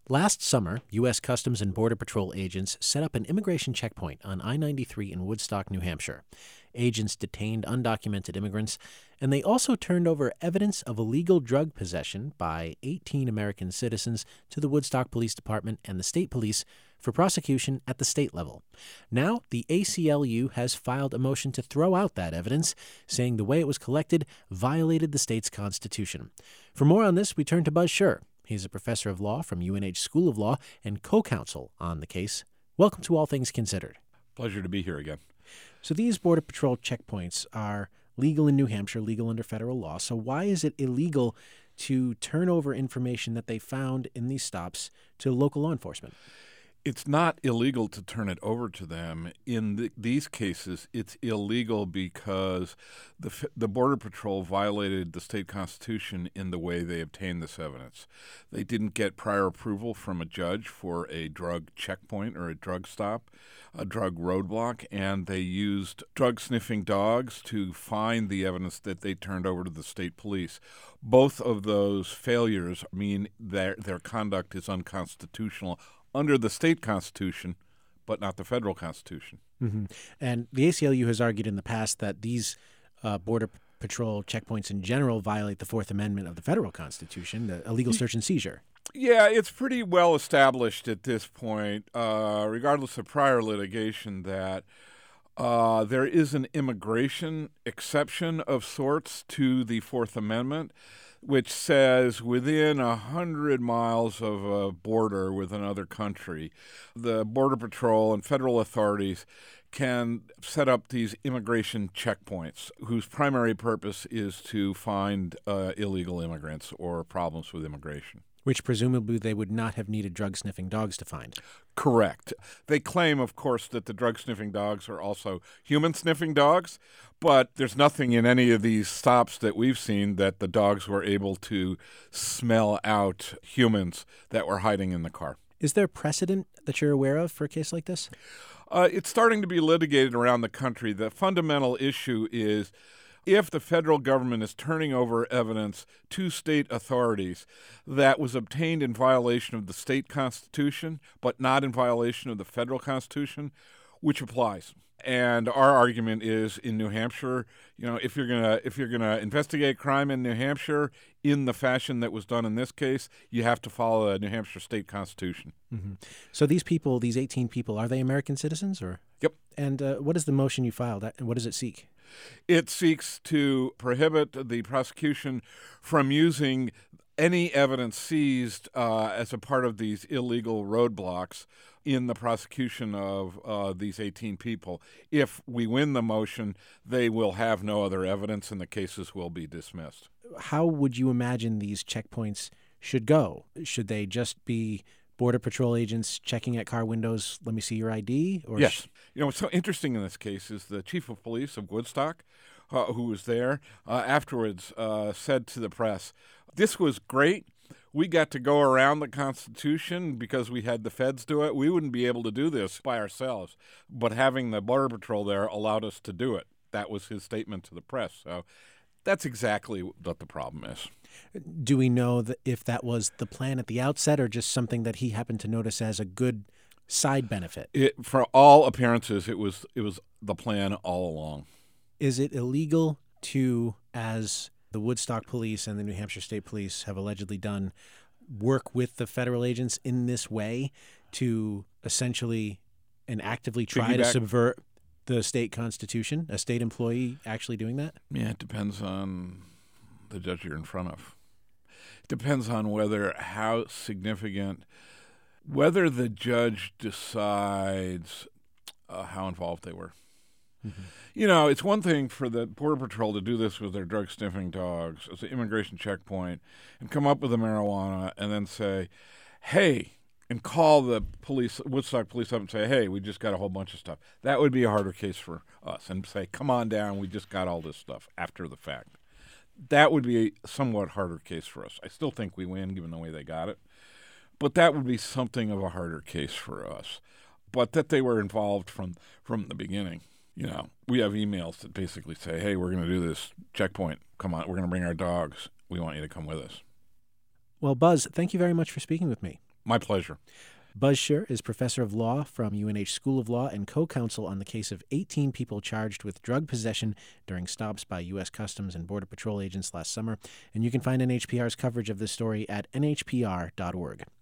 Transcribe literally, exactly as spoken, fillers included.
Last summer, U S. Customs and Border Patrol agents set up an immigration checkpoint on I ninety-three in Woodstock, New Hampshire. Agents detained undocumented immigrants, and they also turned over evidence of illegal drug possession by eighteen American citizens to the Woodstock Police Department and the state police for prosecution at the state level. Now, the A C L U has filed a motion to throw out that evidence, saying the way it was collected violated the state's constitution. For more on this, we turn to Buzz Scher. He's a professor of law from U N H School of Law and co-counsel on the case. Welcome to All Things Considered. Pleasure to be here again. So these Border Patrol checkpoints are legal in New Hampshire, legal under federal law. So why is it illegal to turn over information that they found in these stops to local law enforcement? It's not illegal to turn it over to them. In the, these cases, it's illegal because the the Border Patrol violated the state constitution in the way they obtained this evidence. They didn't get prior approval from a judge for a drug checkpoint or a drug stop, a drug roadblock, and they used drug-sniffing dogs to find the evidence that they turned over to the state police. Both of those failures mean their their conduct is unconstitutional under the state constitution, but not the federal constitution. Mm-hmm. And the A C L U has argued in the past that these uh, Border Patrol checkpoints in general violate the Fourth Amendment of the federal constitution, the illegal search and seizure. Yeah, it's pretty well established at this point, uh, regardless of prior litigation, that uh, there is an immigration exception of sorts to the Fourth Amendment, which says within a hundred miles of a border with another country, the Border Patrol and federal authorities can set up these immigration checkpoints whose primary purpose is to find uh, illegal immigrants or problems with immigration. Which presumably they would not have needed drug-sniffing dogs to find. Correct. They claim, of course, that the drug-sniffing dogs are also human-sniffing dogs, but there's nothing in any of these stops that we've seen that the dogs were able to smell out humans that were hiding in the car. Is there precedent that you're aware of for a case like this? Uh, it's starting to be litigated around the country. The fundamental issue is if the federal government is turning over evidence to state authorities that was obtained in violation of the state constitution, but not in violation of the federal constitution, which applies. And our argument is in New Hampshire, you know, if you're gonna if you're gonna investigate crime in New Hampshire in the fashion that was done in this case, you have to follow the New Hampshire state constitution. Mm-hmm. So these people, these eighteen people, are they American citizens, or? Yep. And uh, what is the motion you filed, and what does it seek? It seeks to prohibit the prosecution from using any evidence seized uh, as a part of these illegal roadblocks in the prosecution of uh, these eighteen people. If we win the motion, they will have no other evidence and the cases will be dismissed. How would you imagine these checkpoints should go? Should they just be Border Patrol agents checking at car windows, let me see your I D? Or yes. Sh- you know, what's so interesting in this case is the chief of police of Woodstock, uh, who was there, uh, afterwards uh, said to the press, this was great. We got to go around the Constitution because we had the feds do it. We wouldn't be able to do this by ourselves, but having the Border Patrol there allowed us to do it. That was his statement to the press. So that's exactly what the problem is. Do we know that if that was the plan at the outset or just something that he happened to notice as a good side benefit? It, for all appearances, it was it was the plan all along. Is it illegal to, as the Woodstock Police and the New Hampshire State Police have allegedly done, work with the federal agents in this way to essentially and actively try to subvert the state constitution? A state employee actually doing that? Yeah, it depends on the judge you're in front of. It depends on whether how significant, whether the judge decides uh, how involved they were. Mm-hmm. You know, it's one thing for the Border Patrol to do this with their drug-sniffing dogs as an immigration checkpoint and come up with the marijuana and then say, hey, and call the police, Woodstock police up and say, hey, we just got a whole bunch of stuff. That would be a harder case for us, and say, come on down, we just got all this stuff after the fact. That would be a somewhat harder case for us. I still think we win given the way they got it, but that would be something of a harder case for us. But that they were involved from, from the beginning. You know, we have emails that basically say, hey, we're going to do this checkpoint. Come on, we're going to bring our dogs. We want you to come with us. Well, Buzz, thank you very much for speaking with me. My pleasure. Buzz Scher is professor of law from U N H School of Law and co-counsel on the case of eighteen people charged with drug possession during stops by U S Customs and Border Patrol agents last summer. And you can find N H P R's coverage of this story at N H P R dot org.